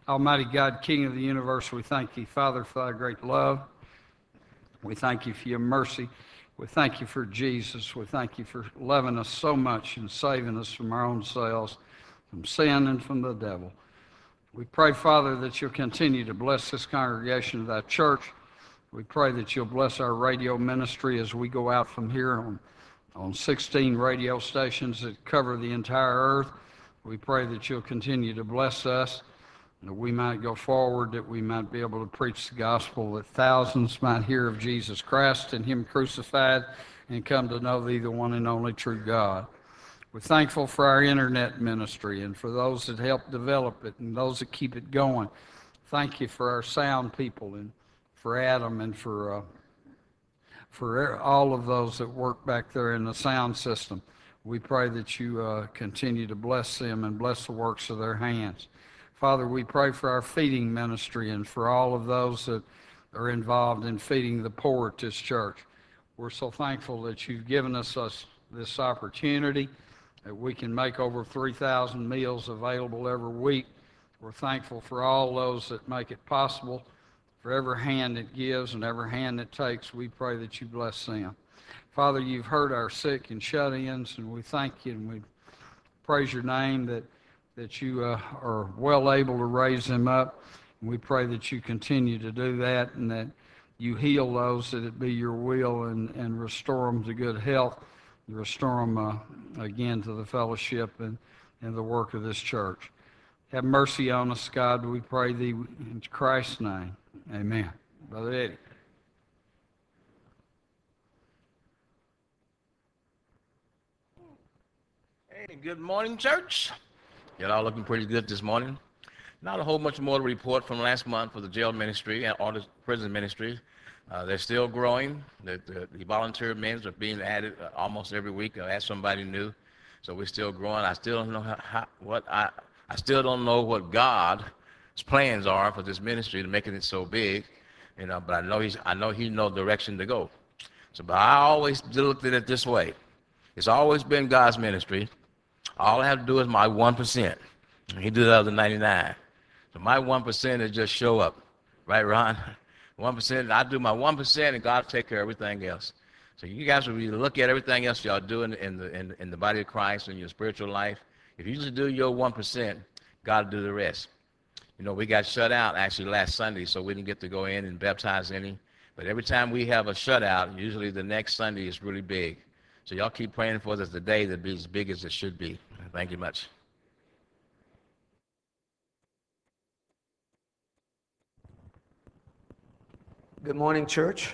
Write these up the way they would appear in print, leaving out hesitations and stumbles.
Almighty God, King of the universe, we thank you, Father, for thy great love. We thank you for your mercy. We thank you for Jesus. We thank you for loving us so much and saving us from our own selves, from sin and from the devil. We pray, Father, that you'll continue to bless this congregation of thy church. We pray that you'll bless our radio ministry as we go out from here on 16 radio stations that cover the entire earth. We pray that you'll continue to bless us, that we might go forward, that we might be able to preach the gospel, that thousands might hear of Jesus Christ and him crucified and come to know thee, the one and only true God. We're thankful for our internet ministry and for those that help develop it and those that keep it going. Thank you for our sound people and for Adam and for all of those that work back there in the sound system. We pray that you continue to bless them and bless the works of their hands. Father, we pray for our feeding ministry and for all of those that are involved in feeding the poor at this church. We're so thankful that you've given us this opportunity, that we can make over 3,000 meals available every week. We're thankful for all those that make it possible. For every hand that gives and every hand that takes, we pray that you bless them. Father, you've heard our sick and shut-ins, and we thank you and we praise your name that you are well able to raise them up. And we pray that you continue to do that and that you heal those, that it be your will, and restore them to good health, restore them again to the fellowship and the work of this church. Have mercy on us, God, we pray thee in Christ's name. Amen. Brother Eddie. Hey, good morning, church. Y'all all looking pretty good this morning. Not a whole much more to report from last month for the jail ministry and all the prison ministry. They're still growing. The volunteer men are being added almost every week. I add somebody new, so we're still growing. I still don't know I still don't know what God's plans are for this ministry to making it so big, But I know He knows direction to go. So, but I always looked at it this way: it's always been God's ministry. All I have to do is my 1%. He did the other 99. So my 1% is just show up. Right, Ron? 1%, I do my 1% and God will take care of everything else. So you guys will really look at everything else y'all do in the body of Christ and your spiritual life. If you just do your 1%, God will do the rest. We got shut out actually last Sunday, so we didn't get to go in and baptize any. But every time we have a shutout, usually the next Sunday is really big. So y'all keep praying for us today to be as big as it should be. Thank you much. Good morning, church.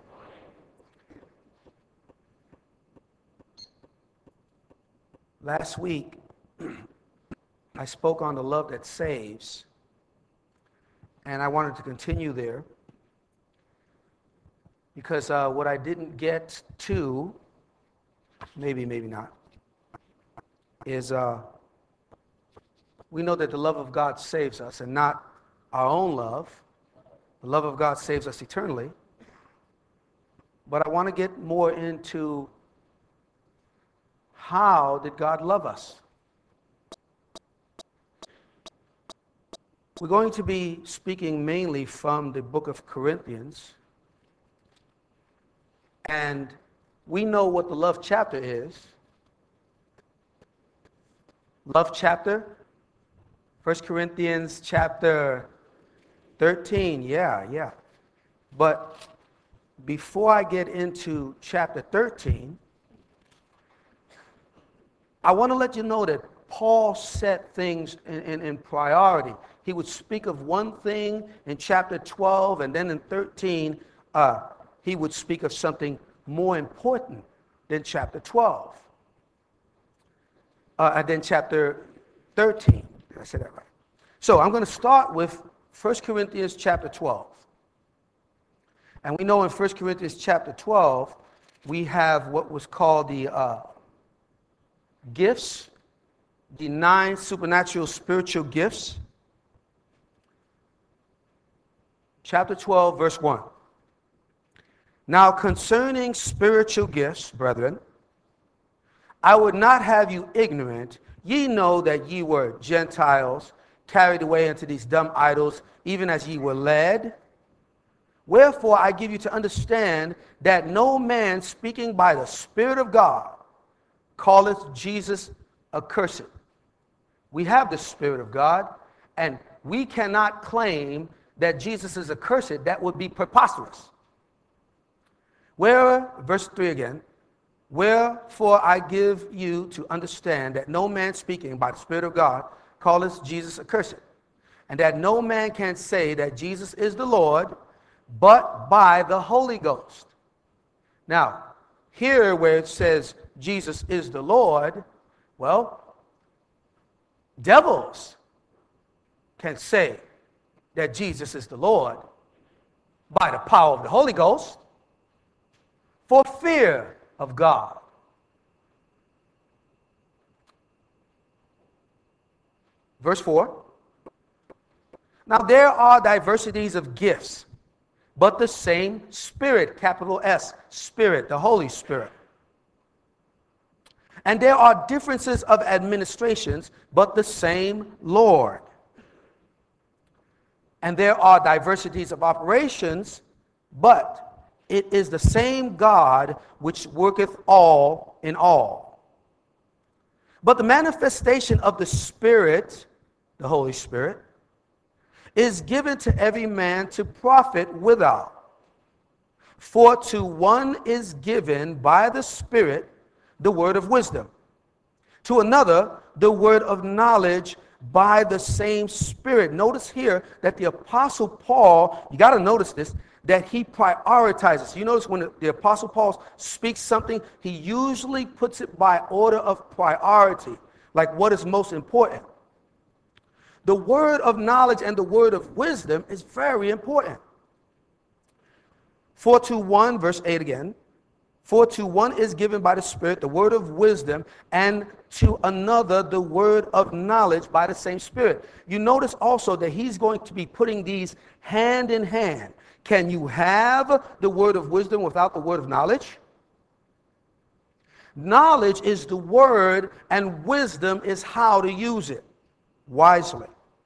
Last week, I spoke on the love that saves, and I wanted to continue there because what I didn't get to, maybe not, is we know that the love of God saves us, and not our own love. The love of God saves us eternally. But I want to get more into how did God love us? We're going to be speaking mainly from the book of Corinthians. And we know what the love chapter is. Love chapter, 1 Corinthians chapter 13, yeah. But before I get into chapter 13, I want to let you know that Paul set things in priority. He would speak of one thing in chapter 12, and then in 13, he would speak of something more important than chapter 12. And then chapter 13. Did I say that right? So I'm going to start with 1 Corinthians chapter 12. And we know in 1 Corinthians chapter 12, we have what was called the gifts, the 9 supernatural spiritual gifts. Chapter 12, verse 1. Now concerning spiritual gifts, brethren, I would not have you ignorant. Ye know that ye were Gentiles, carried away into these dumb idols, even as ye were led. Wherefore I give you to understand that no man speaking by the Spirit of God calleth Jesus accursed. We have the Spirit of God, and we cannot claim that Jesus is accursed. That would be preposterous. Verse 3 again. Wherefore I give you to understand that no man speaking by the Spirit of God calleth Jesus accursed, and that no man can say that Jesus is the Lord but by the Holy Ghost. Now, here where it says Jesus is the Lord, well, devils can say that Jesus is the Lord by the power of the Holy Ghost for fear of God. Verse 4. Now there are diversities of gifts, but the same Spirit, capital S, Spirit, the Holy Spirit. And there are differences of administrations, but the same Lord. And there are diversities of operations, but it is the same God which worketh all in all. But the manifestation of the Spirit, the Holy Spirit, is given to every man to profit withal. For to one is given by the Spirit the word of wisdom, to another the word of knowledge by the same Spirit. Notice here that the Apostle Paul, you got to notice this, that he prioritizes. You notice when the Apostle Paul speaks something, he usually puts it by order of priority, like what is most important. The word of knowledge and the word of wisdom is very important. For to one, verse 8 again, for to one is given by the Spirit the word of wisdom, and to another the word of knowledge by the same Spirit. You notice also that he's going to be putting these hand in hand. Can you have the word of wisdom without the word of knowledge? Knowledge is the word, and wisdom is how to use it wisely.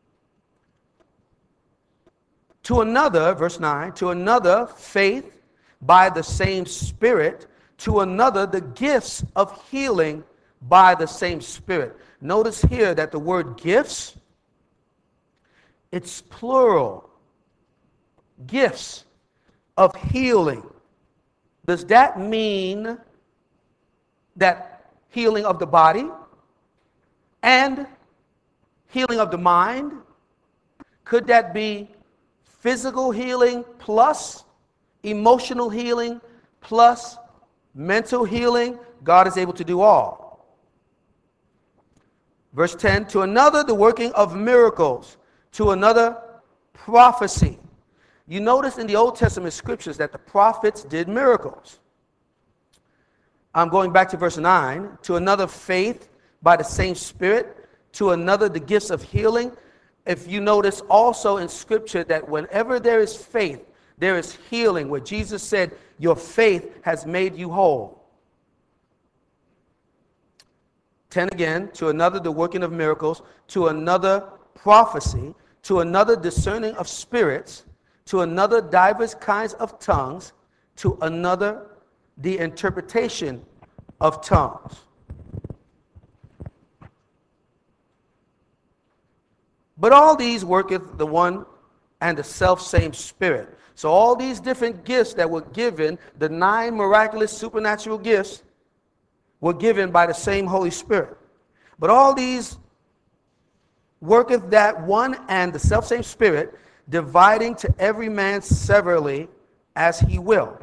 To another, verse 9, to another faith by the same Spirit, to another the gifts of healing by the same Spirit. Notice here that the word gifts, it's plural. Gifts of healing. Does that mean that healing of the body and healing of the mind? Could that be physical healing plus emotional healing plus mental healing? God is able to do all. Verse 10, to another the working of miracles, to another prophecy. You notice in the Old Testament scriptures that the prophets did miracles. I'm going back to verse 9. To another faith by the same Spirit, to another the gifts of healing. If you notice also in scripture that whenever there is faith, there is healing, where Jesus said, your faith has made you whole. 10 again, to another the working of miracles, to another prophecy, to another discerning of spirits, to another divers kinds of tongues, to another the interpretation of tongues. But all these worketh the one and the self-same Spirit. So all these different gifts that were given, the 9 miraculous supernatural gifts, were given by the same Holy Spirit. But all these worketh that one and the self-same Spirit, dividing to every man severally as he will.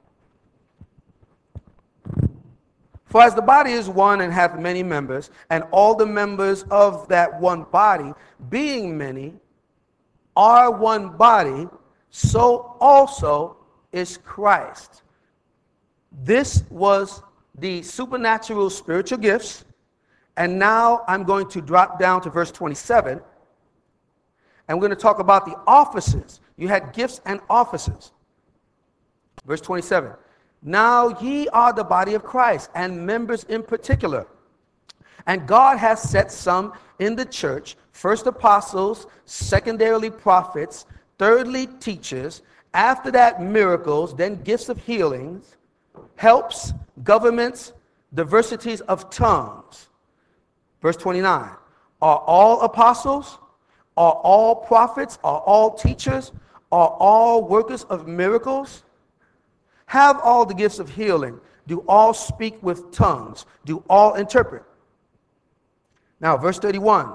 For as the body is one and hath many members, and all the members of that one body, being many, are one body, so also is Christ. This was the supernatural spiritual gifts. And now I'm going to drop down to verse 27. And we're going to talk about the offices. You had gifts and offices. Verse 27. Now ye are the body of Christ, and members in particular. And God has set some in the church, first apostles, secondarily prophets, thirdly teachers, after that miracles, then gifts of healings, helps, governments, diversities of tongues. Verse 29, are all apostles? Are all prophets? Are all teachers? Are all workers of miracles? Have all the gifts of healing? Do all speak with tongues? Do all interpret? Now, verse 31,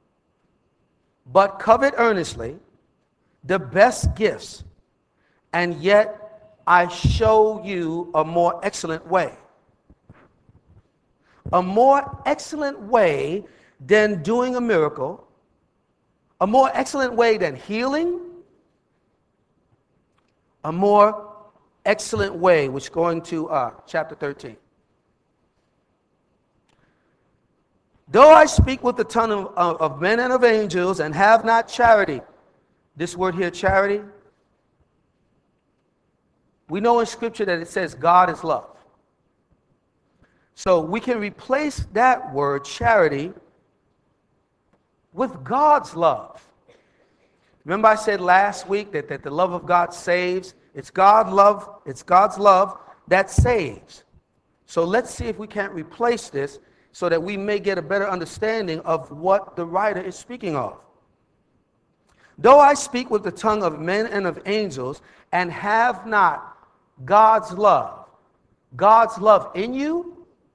but covet earnestly the best gifts, and yet I show you a more excellent way. A more excellent way than doing a miracle, a more excellent way than healing, a more excellent way, which going to chapter 13. Though I speak with the tongue of men and of angels and have not charity, this word here, charity, we know in Scripture that it says God is love. So we can replace that word, charity, with God's love. Remember I said last week that the love of God saves. It's God's love that saves. So let's see if we can't replace this so that we may get a better understanding of what the writer is speaking of. Though I speak with the tongue of men and of angels and have not God's love in you,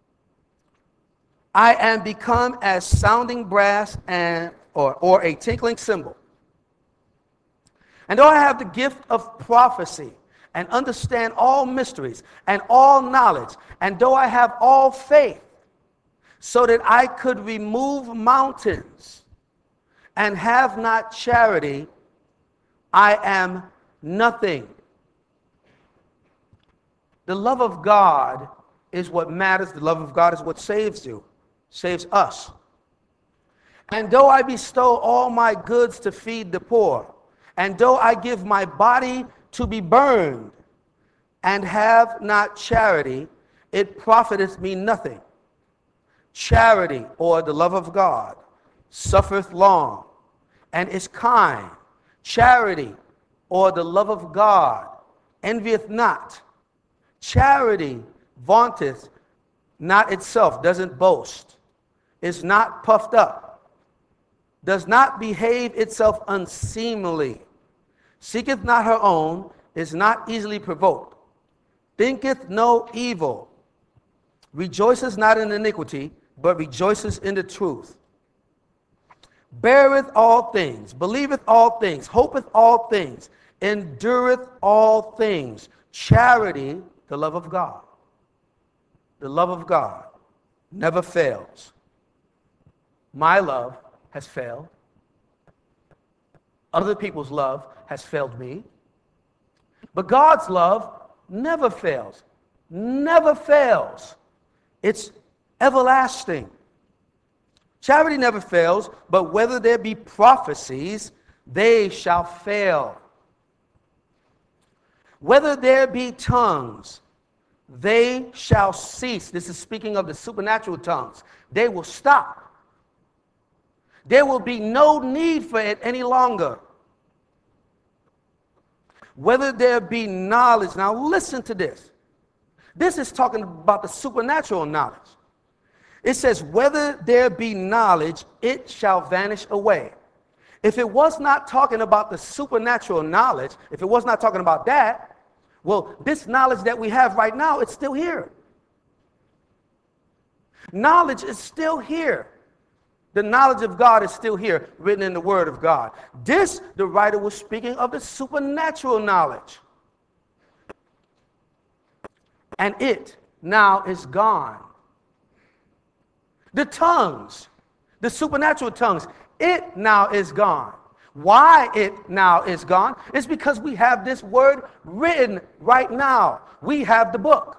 I am become as sounding brass or a tinkling cymbal. And though I have the gift of prophecy and understand all mysteries and all knowledge, and though I have all faith so that I could remove mountains and have not charity, I am nothing. The love of God is what matters. The love of God is what saves you, saves us. And though I bestow all my goods to feed the poor, and though I give my body to be burned, and have not charity, it profiteth me nothing. Charity, or the love of God, suffereth long, and is kind. Charity, or the love of God, envieth not. Charity vaunteth not itself, doesn't boast, is not puffed up, does not behave itself unseemly, seeketh not her own, is not easily provoked, thinketh no evil, rejoices not in iniquity, but rejoices in the truth, beareth all things, believeth all things, hopeth all things, endureth all things. Charity, the love of God. The love of God never fails. My love has failed. Other people's love has failed me. But God's love never fails. Never fails. It's everlasting. Charity never fails, but whether there be prophecies, they shall fail. Whether there be tongues, they shall cease. This is speaking of the supernatural tongues. They will stop. There will be no need for it any longer. Whether there be knowledge. Now listen to this. This is talking about the supernatural knowledge. It says, whether there be knowledge, it shall vanish away. If it was not talking about the supernatural knowledge, if it was not talking about that, well, this knowledge that we have right now, it's still here. Knowledge is still here. The knowledge of God is still here, written in the Word of God. This, the writer was speaking of the supernatural knowledge. And it now is gone. The tongues, the supernatural tongues, it now is gone. Why it now is gone is because we have this word written right now. We have the book.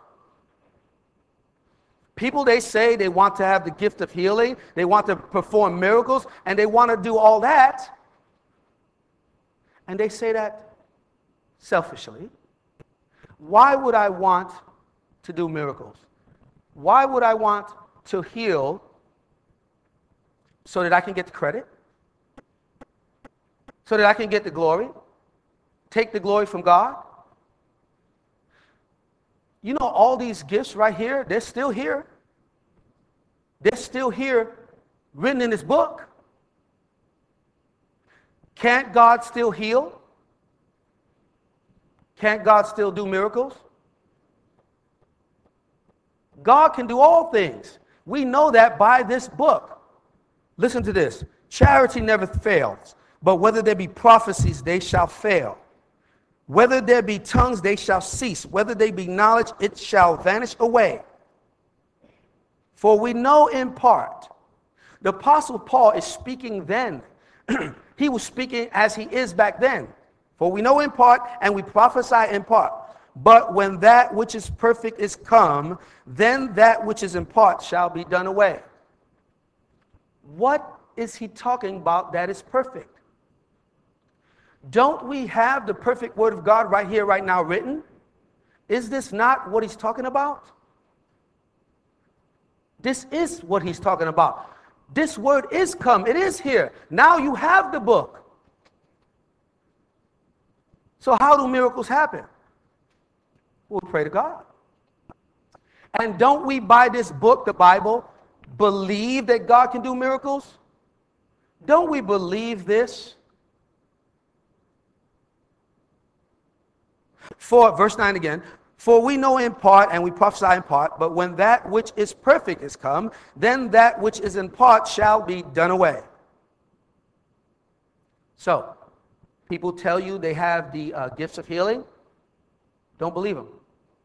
People, they say they want to have the gift of healing, they want to perform miracles, and they want to do all that. And they say that selfishly. Why would I want to do miracles? Why would I want to heal so that I can get the credit, so that I can get the glory, take the glory from God. You know, all these gifts right here, they're still here. They're still here, written in this book. Can't God still heal? Can't God still do miracles? God can do all things. We know that by this book. Listen to this. Charity never fails, but whether there be prophecies, they shall fail. Whether there be tongues, they shall cease. Whether they be knowledge, it shall vanish away. For we know in part. The Apostle Paul is speaking then. He was speaking as he is back then. For we know in part, and we prophesy in part. But when that which is perfect is come, then that which is in part shall be done away. What is he talking about that is perfect? Don't we have the perfect word of God right here, right now written? Is this not what he's talking about? This is what he's talking about. This word is come. It is here. Now you have the book. So how do miracles happen? We'll pray to God. And don't we, by this book, the Bible, believe that God can do miracles? Don't we believe this? For, verse 9 again, for we know in part and we prophesy in part, but when that which is perfect is come, then that which is in part shall be done away. So, people tell you they have the gifts of healing. Don't believe them.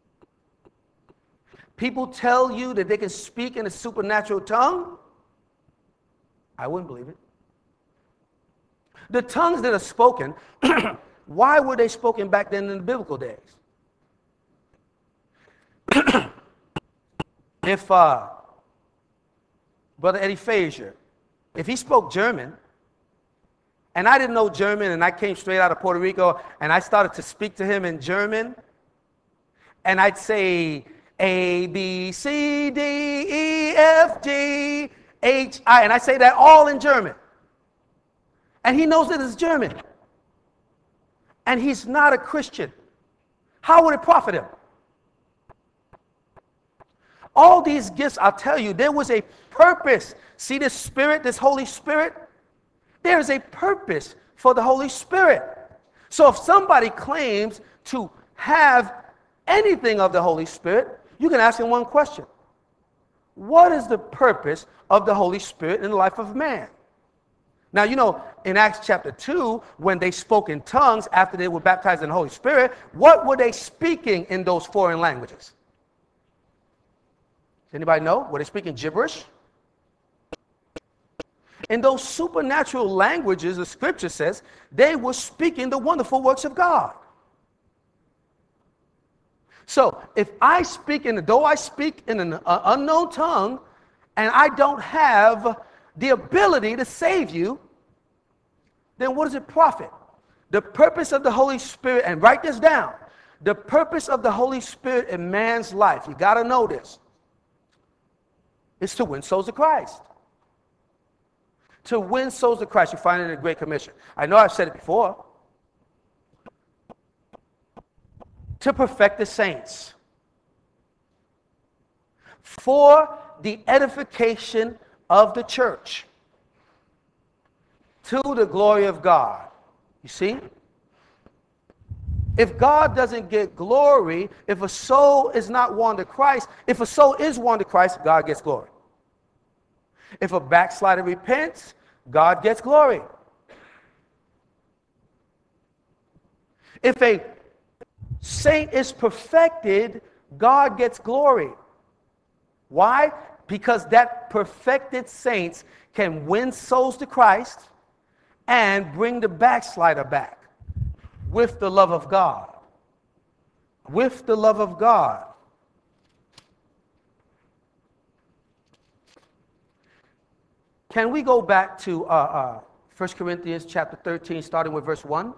People tell you that they can speak in a supernatural tongue. I wouldn't believe it. The tongues that are spoken, why were they spoken back then in the biblical days? If Brother Eddie Frazier, if he spoke German, and I didn't know German, and I came straight out of Puerto Rico, and I started to speak to him in German, and I'd say A, B, C, D, E, F, G, H, I, and I say that all in German. And he knows that it's German. And he's not a Christian. How would it profit him? All these gifts, I'll tell you, there was a purpose. See this Spirit, this Holy Spirit? There is a purpose for the Holy Spirit. So if somebody claims to have anything of the Holy Spirit, you can ask him one question. What is the purpose of the Holy Spirit in the life of man? Now, you know, in Acts chapter 2, when they spoke in tongues after they were baptized in the Holy Spirit, what were they speaking in those foreign languages? Does anybody know? Were they speaking gibberish? In those supernatural languages, the scripture says, they were speaking the wonderful works of God. So, if I speak though I speak in an unknown tongue, and I don't have the ability to save you, then what does it profit? The purpose of the Holy Spirit, and write this down, the purpose of the Holy Spirit in man's life, you got to know this, is to win souls to Christ. To win souls to Christ. You find it in the Great Commission. I know I've said it before. To perfect the saints. For the edification of the church. To the glory of God. You see? If God doesn't get glory, if a soul is not won to Christ, if a soul is won to Christ, God gets glory. If a backslider repents, God gets glory. If a saint is perfected, God gets glory. Why? Because that perfected saints can win souls to Christ and bring the backslider back with the love of God. With the love of God. Can we go back to 1 Corinthians chapter 13, starting with verse 1?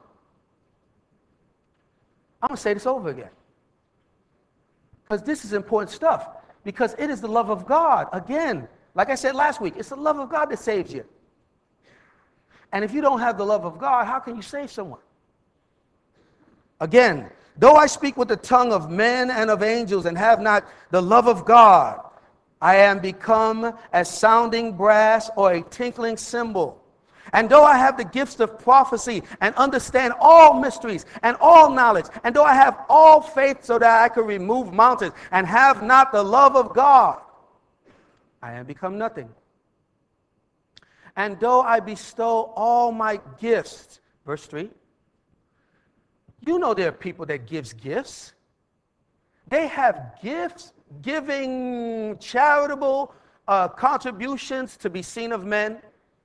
I'm going to say this over again. Because this is important stuff. Because it is the love of God, again, Like I said last week, it's the love of God that saves you. And if you don't have the love of God, how can you save someone? Again, though I speak with the tongue of men and of angels and have not the love of God, I am become as sounding brass or a tinkling cymbal. And though I have the gifts of prophecy and understand all mysteries and all knowledge, and though I have all faith so that I could remove mountains and have not the love of God, I am become nothing. And though I bestow all my gifts, verse 3, you know there are people that gives gifts. They have gifts, giving charitable contributions to be seen of men.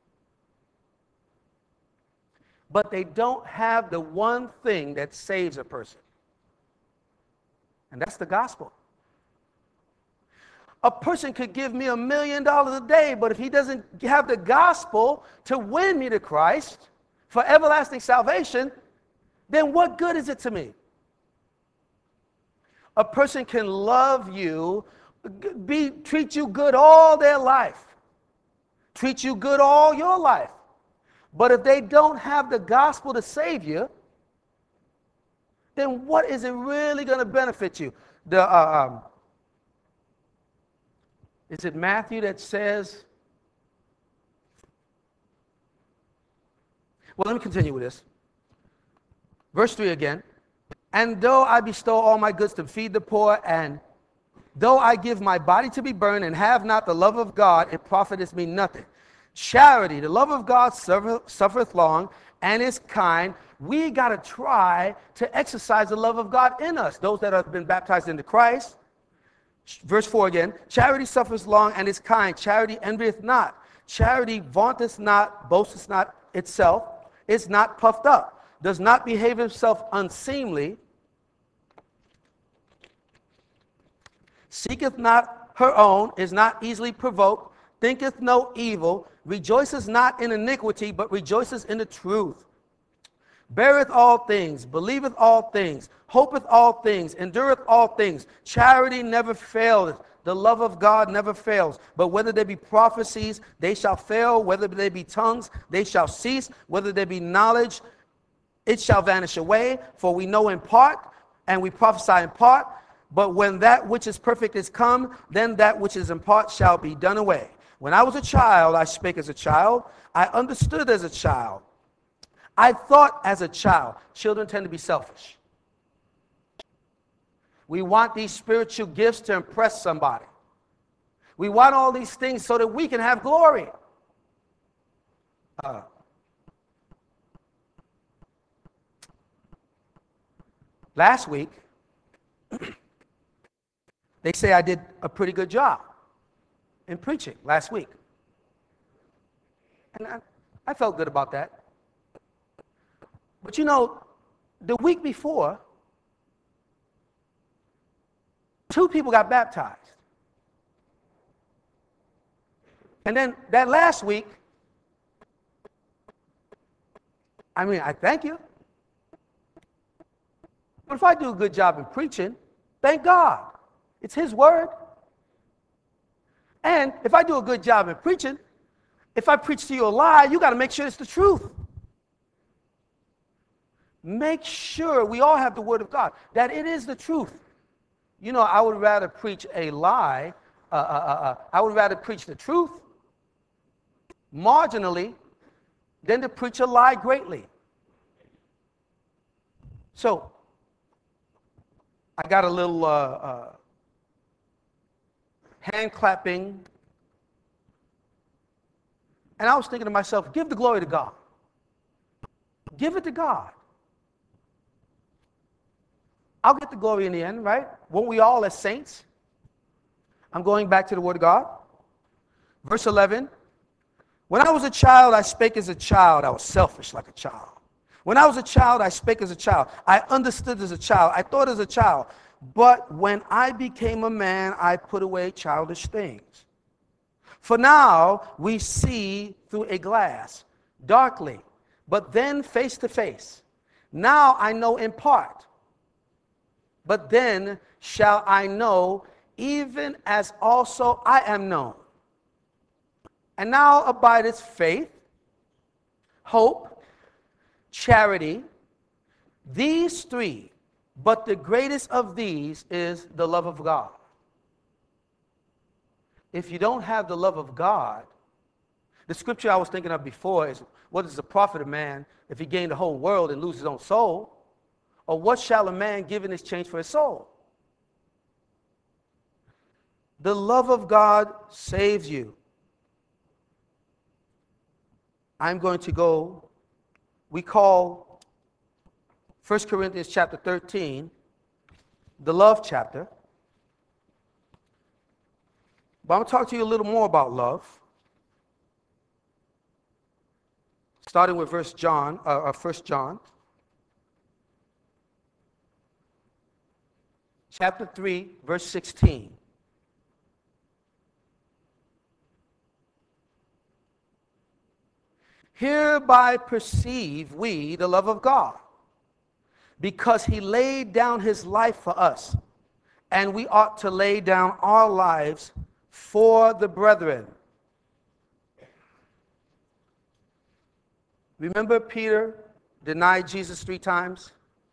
But they don't have the one thing that saves a person. And that's the gospel. A person could give me $1 million a day, but if he doesn't have the gospel to win me to Christ for everlasting salvation, then what good is it to me? A person can love you, treat you good all their life, treat you good all your life. But if they don't have the gospel to save you, then what is it really going to benefit you? Is it Matthew that says, well, let me continue with this. Verse 3 again. And though I bestow all my goods to feed the poor, and though I give my body to be burned and have not the love of God, it profiteth me nothing. Charity, the love of God suffereth long and is kind. We got to try to exercise the love of God in us, those that have been baptized into Christ. Verse 4 again. Charity suffers long and is kind. Charity envieth not. Charity vaunteth not, boasteth not itself, is not puffed up, does not behave himself unseemly, seeketh not her own, is not easily provoked, thinketh no evil, rejoices not in iniquity, but rejoices in the truth, beareth all things, believeth all things, hopeth all things, endureth all things. Charity never faileth. The love of God never fails. But whether there be prophecies, they shall fail. Whether there be tongues, they shall cease. Whether there be knowledge, it shall vanish away. For we know in part, and we prophesy in part. But when that which is perfect is come, then that which is in part shall be done away. When I was a child, I spake as a child. I understood as a child. I thought as a child. Children tend to be selfish. We want these spiritual gifts to impress somebody. We want all these things so that we can have glory. Last week, they say I did a pretty good job in preaching last week. And I felt good about that. But you know, the week before, 2 people got baptized. And then that last week, I thank you. But if I do a good job in preaching, thank God. It's His word. And if I do a good job in preaching, if I preach to you a lie, you got to make sure it's the truth. Make sure we all have the word of God, that it is the truth. You know, I would rather preach a lie, I would rather preach the truth marginally than to preach a lie greatly. So, I got a little hand clapping, and I was thinking to myself, give the glory to God. Give it to God. I'll get the glory in the end, right? Won't we all as saints? I'm going back to the Word of God. Verse 11. When I was a child, I spake as a child. I was selfish like a child. When I was a child, I spake as a child. I understood as a child. I thought as a child. But when I became a man, I put away childish things. For now we see through a glass, darkly, but then face to face. Now I know in part, but then shall I know, even as also I am known. And now abideth faith, hope, charity, these three, but the greatest of these is the love of God. If you don't have the love of God, the scripture I was thinking of before is, what is the profit of man if he gain the whole world and lose his own soul? Or what shall a man give in exchange for his soul? The love of God saves you. I'm going to go, we call 1 Corinthians chapter 13 the love chapter. But I'm going to talk to you a little more about love. Starting with 1 John. Chapter 3, verse 16. Hereby perceive we the love of God, because he laid down his life for us, and we ought to lay down our lives for the brethren. Remember Peter denied Jesus 3 times?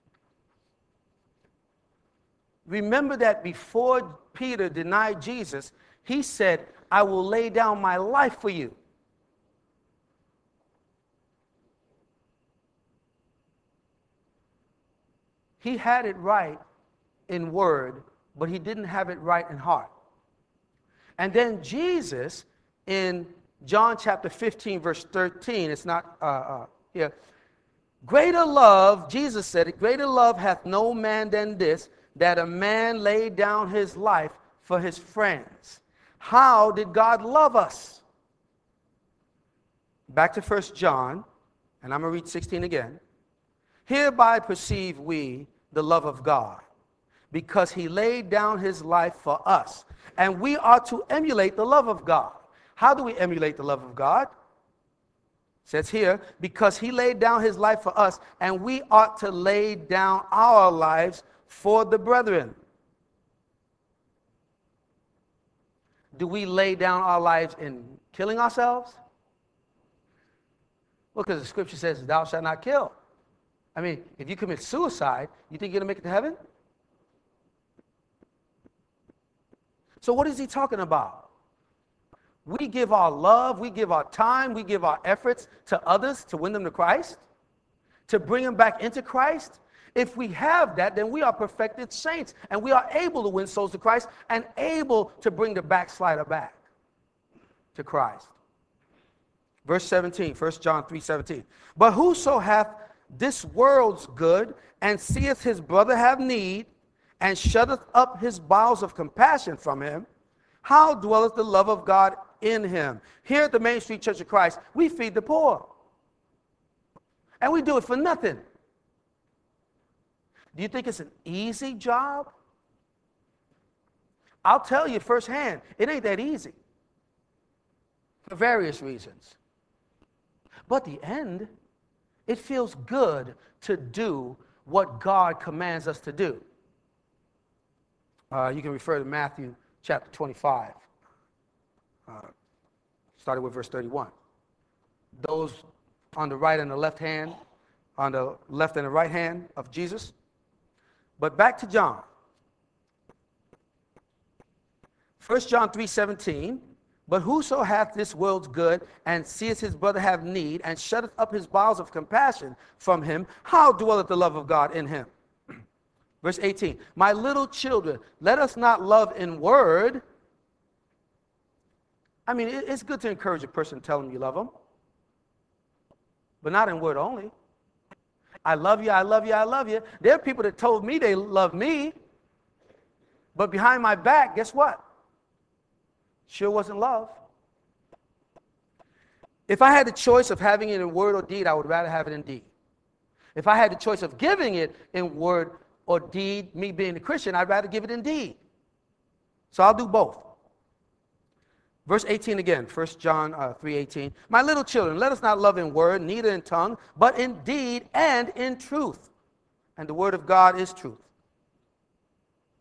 Remember that before Peter denied Jesus, he said, I will lay down my life for you. He had it right in word, but he didn't have it right in heart. And then Jesus, in John chapter 15, verse 13, it's not here. Greater love, Jesus said it, greater love hath no man than this, that a man lay down his life for his friends. How did God love us? Back to 1 John, and I'm going to read 16 again. Hereby perceive we the love of God, because he laid down his life for us. And we are to emulate the love of God. How do we emulate the love of God? It says here, because he laid down his life for us, and we ought to lay down our lives for the brethren. Do we lay down our lives in killing ourselves? Well, because the scripture says, thou shalt not kill. I mean, if you commit suicide, you think you're going to make it to heaven? So what is he talking about? We give our love, we give our time, we give our efforts to others to win them to Christ, to bring them back into Christ. If we have that, then we are perfected saints, and we are able to win souls to Christ and able to bring the backslider back to Christ. Verse 17, 1 John 3:17. But whoso hath this world's good, and seeth his brother have need, and shutteth up his bowels of compassion from him, how dwelleth the love of God in him? Here at the Main Street Church of Christ, we feed the poor. And we do it for nothing. Do you think it's an easy job? I'll tell you firsthand, it ain't that easy. For various reasons. But the end, it feels good to do what God commands us to do. You can refer to Matthew chapter 25, starting with verse 31. Those on the right and the left hand, on the left and the right hand of Jesus. But back to John. 1 John 3:17. But whoso hath this world's good, and seeth his brother have need, and shutteth up his bowels of compassion from him, how dwelleth the love of God in him? Verse 18. My little children, let us not love in word. I mean, it's good to encourage a person, tell them you love them, but not in word only. I love you, I love you, I love you. There are people that told me they love me, but behind my back, guess what? Sure wasn't love. If I had the choice of having it in word or deed, I would rather have it in deed. If I had the choice of giving it in word or deed, me being a Christian, I'd rather give it in deed. So I'll do both. Verse 18 again, 1 John 3:18. My little children, let us not love in word, neither in tongue, but in deed and in truth. And the word of God is truth.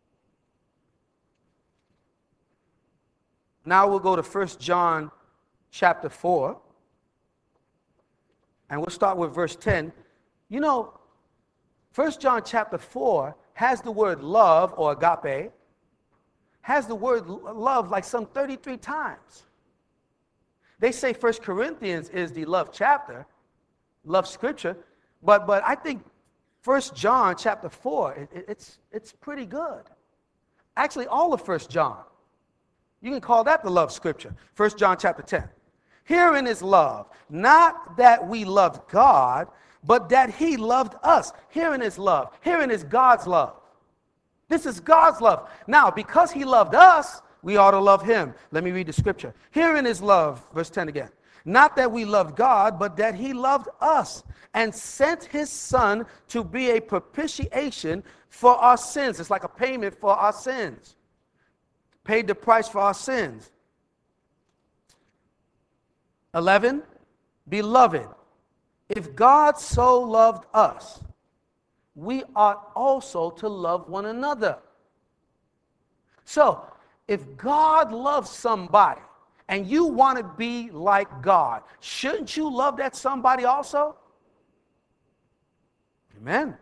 Now we'll go to 1 John chapter 4, and we'll start with verse 10. You know, 1 John chapter 4 has the word love, or agape, has the word love like some 33 times. They say 1 Corinthians is the love chapter, love scripture, but I think 1 John chapter 4, it's pretty good. Actually, all of 1 John. You can call that the love scripture. 1 John chapter 10. Herein is love, not that we loved God, but that he loved us. Herein is love. Herein is God's love. This is God's love. Now, because he loved us, we ought to love him. Let me read the scripture. Herein is love, verse 10 again. Not that we loved God, but that he loved us and sent his son to be a propitiation for our sins. It's like a payment for our sins. Paid the price for our sins. 11, beloved, if God so loved us, we ought also to love one another. So, if God loves somebody and you want to be like God, shouldn't you love that somebody also? Amen.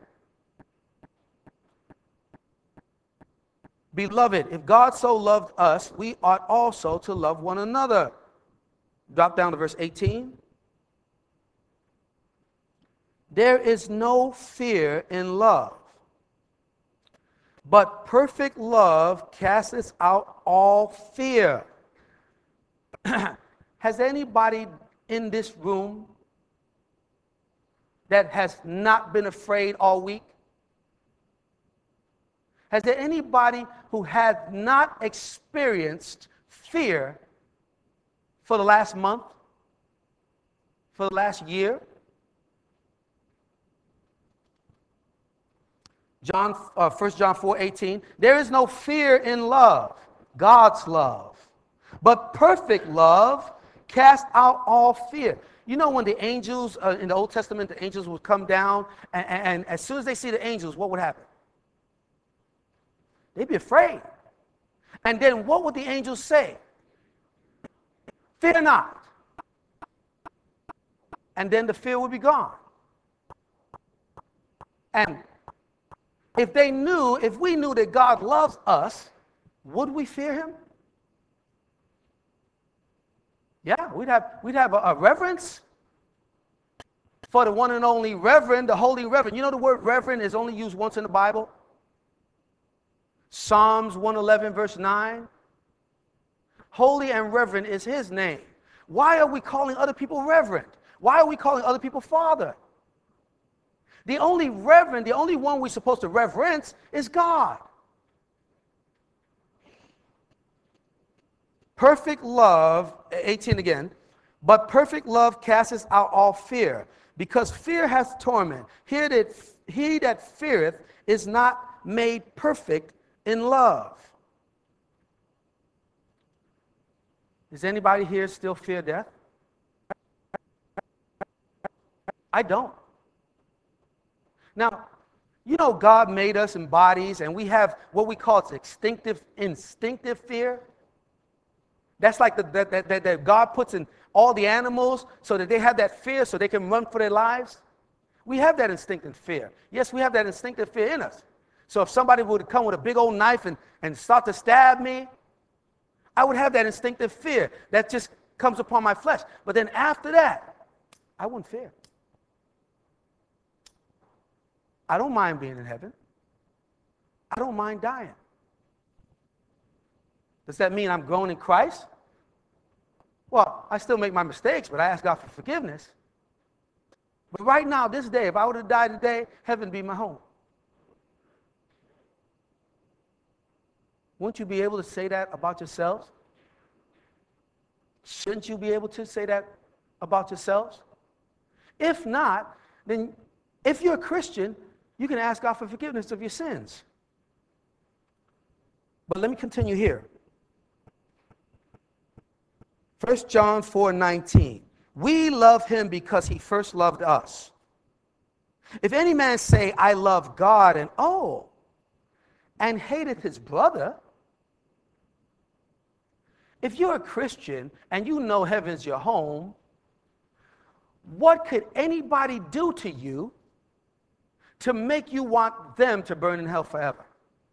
Beloved, if God so loved us, we ought also to love one another. Drop down to verse 18. There is no fear in love, but perfect love casteth out all fear. Has anybody in this room that has not been afraid all week? Has there anybody who has not experienced fear for the last month? For the last year? 1 John 4:18. There is no fear in love, God's love. But perfect love casts out all fear. You know, when the angels, in the Old Testament, the angels would come down, and as soon as they see the angels, what would happen? They'd be afraid. And then what would the angels say? Fear not. And then the fear would be gone. And if we knew that God loves us, would we fear him? Yeah, we'd have a reverence for the one and only Reverend, the Holy Reverend. You know the word reverend is only used once in the Bible? Psalms 111 verse 9. Holy and reverend is his name. Why are we calling other people reverend? Why are we calling other people father? The only reverend, the only one we're supposed to reverence is God. Perfect love, 18 again, but perfect love casteth out all fear, because fear hath torment. He that feareth is not made perfect in love. Does anybody here still fear death? I don't. Now, you know God made us in bodies, and we have what we call instinctive fear. That's like that God puts in all the animals so that they have that fear so they can run for their lives. We have that instinctive fear. Yes, we have that instinctive fear in us. So if somebody would come with a big old knife and start to stab me, I would have that instinctive fear that just comes upon my flesh. But then after that, I wouldn't fear. I don't mind being in heaven. I don't mind dying. Does that mean I'm grown in Christ? Well, I still make my mistakes, but I ask God for forgiveness. But right now, this day, if I were to die today, heaven would be my home. Wouldn't you be able to say that about yourselves? Shouldn't you be able to say that about yourselves? If not, then if you're a Christian, you can ask God for forgiveness of your sins. But let me continue here. 1 John 4:19. We love him because he first loved us. If any man say, I love God, and hateth his brother, If you're a Christian and you know heaven's your home, what could anybody do to you to make you want them to burn in hell forever?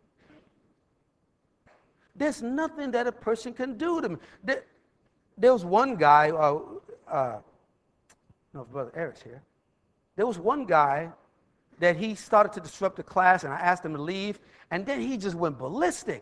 There's nothing that a person can do to me. There was one guy, no, Brother Eric's here. There was one guy that he started to disrupt the class, and I asked him to leave, and then he just went ballistic.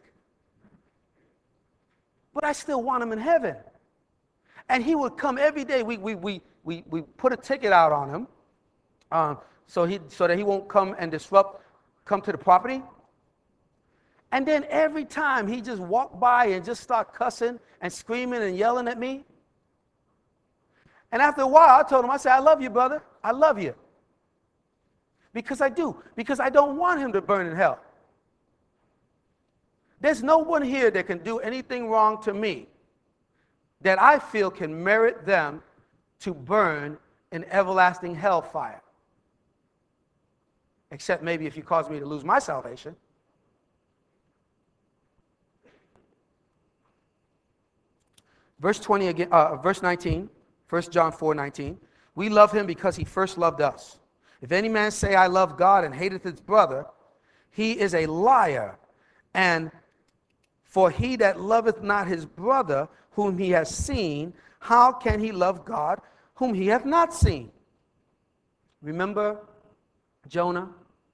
But I still want him in heaven. And he would come every day. We put a ticket out on him so that he won't come and come to the property. And then every time he just walked by and just start cussing and screaming and yelling at me. And after a while, I told him, I said, I love you, brother. I love you. Because I do. Because I don't want him to burn in hell. There's no one here that can do anything wrong to me that I feel can merit them to burn in everlasting hellfire. Except maybe if you cause me to lose my salvation. Verse 20 again, verse 19, 1 John 4:19. We love him because he first loved us. If any man say, I love God and hateth his brother, he is a liar. And for he that loveth not his brother whom he has seen, how can he love God whom he hath not seen? Remember Jonah?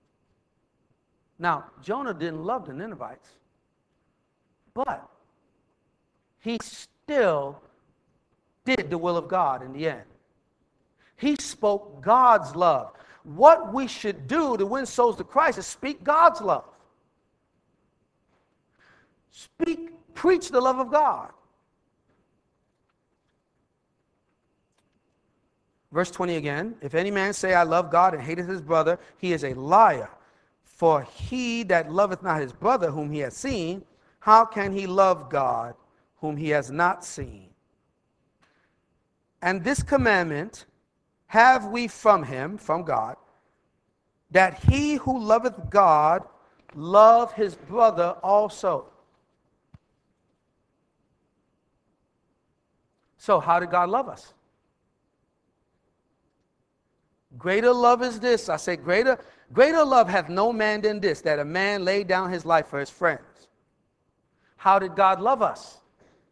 Now, Jonah didn't love the Ninevites, but he still did the will of God in the end. He spoke God's love. What we should do to win souls to Christ is speak God's love. Preach the love of God. Verse 20 again. If any man say, I love God and hateth his brother, he is a liar. For he that loveth not his brother whom he has seen, how can he love God whom he has not seen? And this commandment have we from him, from God, that he who loveth God love his brother also. So how did God love us? Greater love is this. I say greater love hath no man than this, that a man lay down his life for his friends. How did God love us?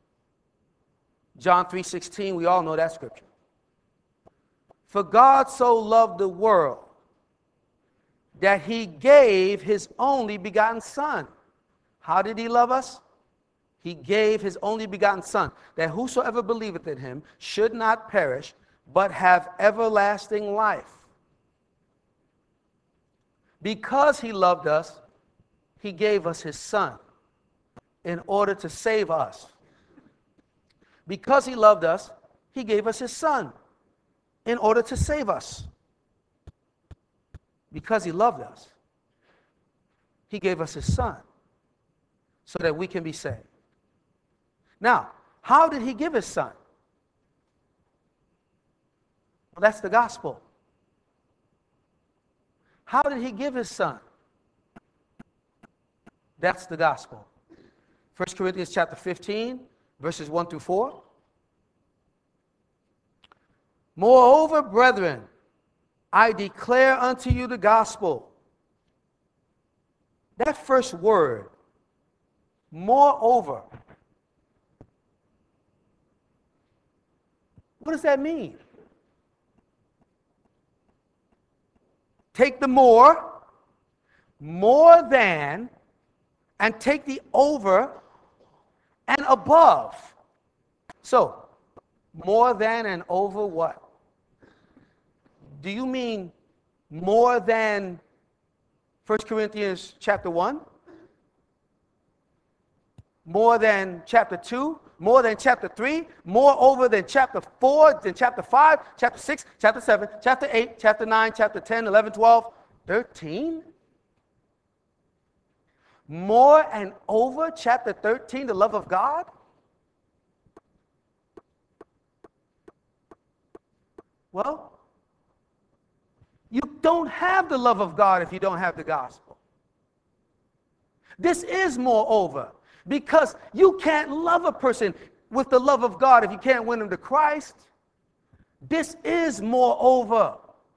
John 3:16, we all know that scripture. For God so loved the world that he gave his only begotten Son. How did he love us? He gave his only begotten Son, that whosoever believeth in him should not perish, but have everlasting life. Because he loved us, he gave us his Son in order to save us. Because he loved us, he gave us his Son in order to save us. Because he loved us, he gave us his Son so that we can be saved. Now, how did he give his Son? Well, that's the gospel. How did he give his Son? That's the gospel. 1 Corinthians chapter 15, verses 1 through 4. Moreover, brethren, I declare unto you the gospel. That first word, moreover, what does that mean? Take the more than, and take the over and above. So, more than and over what? Do you mean more than 1 Corinthians chapter 1? More than chapter 2? More than chapter 3? More over than chapter 4, than chapter 5, chapter 6, chapter 7, chapter 8, chapter 9, chapter 10, 11, 12, 13? More and over chapter 13, the love of God? Well, you don't have the love of God if you don't have the gospel. This is moreover, because you can't love a person with the love of God if you can't win them to Christ? This is moreover.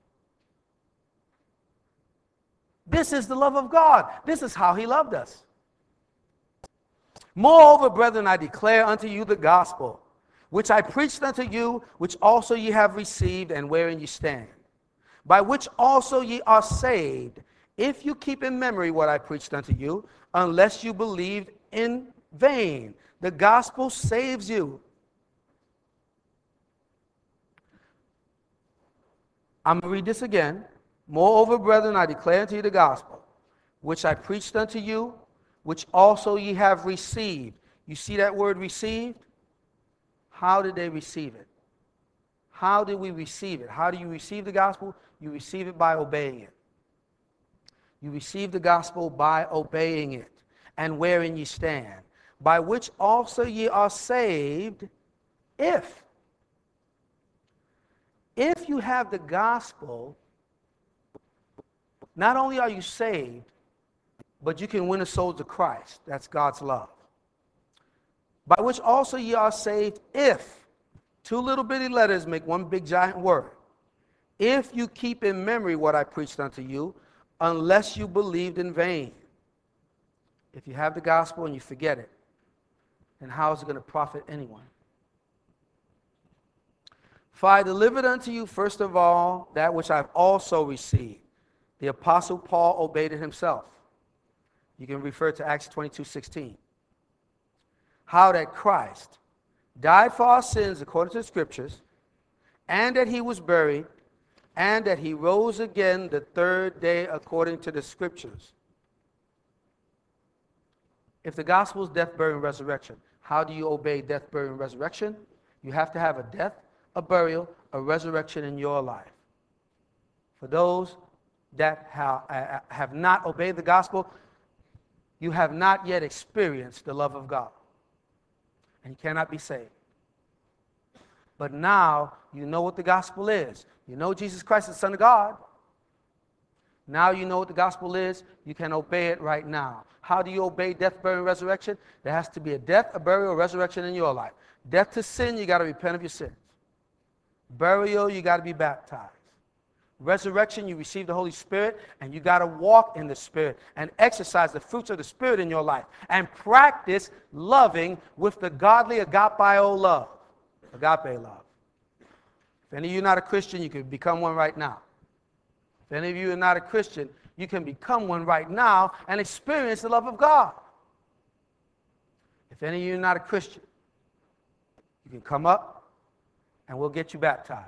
This is the love of God. This is how he loved us. Moreover, brethren, I declare unto you the gospel, which I preached unto you, which also ye have received, and wherein ye stand, by which also ye are saved, if you keep in memory what I preached unto you, unless you believed in vain. The gospel saves you. I'm going to read this again. Moreover, brethren, I declare unto you the gospel, which I preached unto you, which also ye have received. You see that word received? How did they receive it? How did we receive it? How do you receive the gospel? You receive it by obeying it. You receive the gospel by obeying it, and wherein ye stand, by which also ye are saved, if you have the gospel, not only are you saved, but you can win a soul to Christ. That's God's love. By which also ye are saved, if, two little bitty letters make one big giant word, if you keep in memory what I preached unto you, unless you believed in vain. If you have the gospel and you forget it, then how is it going to profit anyone? For I delivered unto you first of all that which I've also received. The apostle Paul obeyed it himself. You can refer to Acts 22:16. How that Christ died for our sins according to the scriptures, and that he was buried, and that he rose again the third day according to the scriptures. If the gospel is death, burial, and resurrection, how do you obey death, burial, and resurrection? You have to have a death, a burial, a resurrection in your life. For those that have not obeyed the gospel, you have not yet experienced the love of God, and you cannot be saved. But now you know what the gospel is. You know Jesus Christ is the Son of God. Now you know what the gospel is. You can obey it right now. How do you obey death, burial, and resurrection? There has to be a death, a burial, a resurrection in your life. Death to sin, you got to repent of your sins. Burial, you got to be baptized. Resurrection, you receive the Holy Spirit, and you got to walk in the Spirit and exercise the fruits of the Spirit in your life and practice loving with the godly agapeo love. Agape love. If any of you are not a Christian, you can become one right now. If any of you are not a Christian, you can become one right now and experience the love of God. If any of you are not a Christian, you can come up and we'll get you baptized.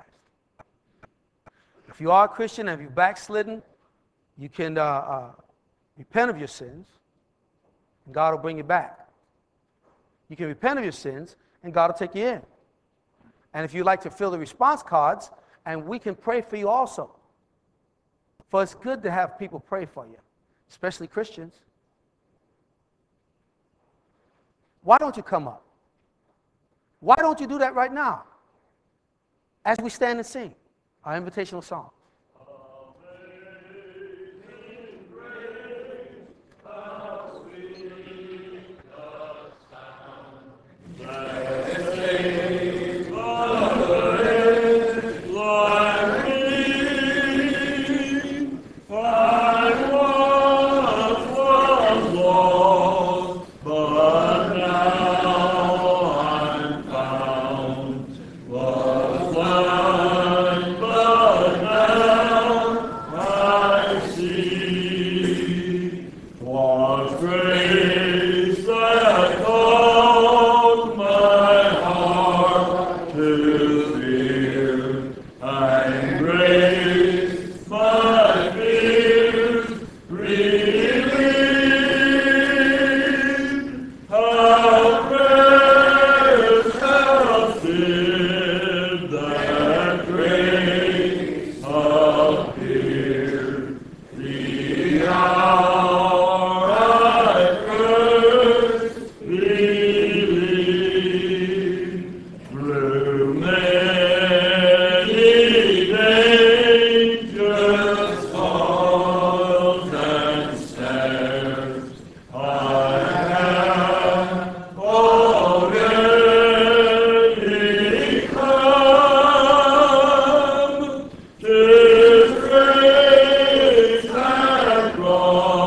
If you are a Christian and if you've backslidden, you can repent of your sins and God will bring you back. You can repent of your sins and God will take you in. And if you'd like to fill the response cards, and we can pray for you also. For it's good to have people pray for you, especially Christians. Why don't you come up? Why don't you do that right now? As we stand and sing our invitational song. But Lord.